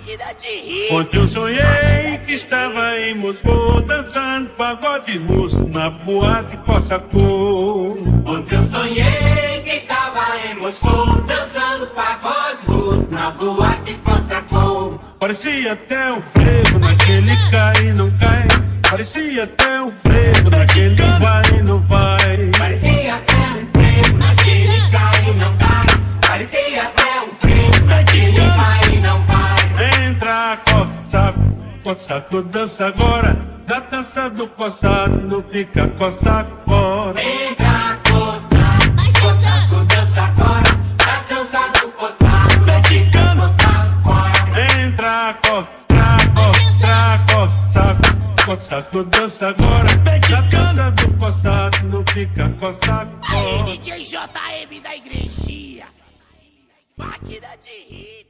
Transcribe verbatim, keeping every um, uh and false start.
Máquina de hits. Ontem eu sonhei que estava em Moscou dançando pagode russo na boate Cossacô. Ontem eu sonhei que estava em Moscou dançando pagode russo na boate Cossacô. Parecia até um frevo naquele cai e não cai. Parecia até um frevo naquele vai e não vai. Parecia até um frevo naquele cai e não cai. Parecia até um frevo naquele vai e não vai. Entra, coça, Cossacô dança agora. Na dança do coçado fica coça fora. Entra, coça, Cossacô dança agora. Na dança do coçado fica coça fora. Entra, coça, coça, coça, Cossacô dança agora. Na dança do coçado fica coça Aí, fora. D J J M da igrejinha. Máquina de hits.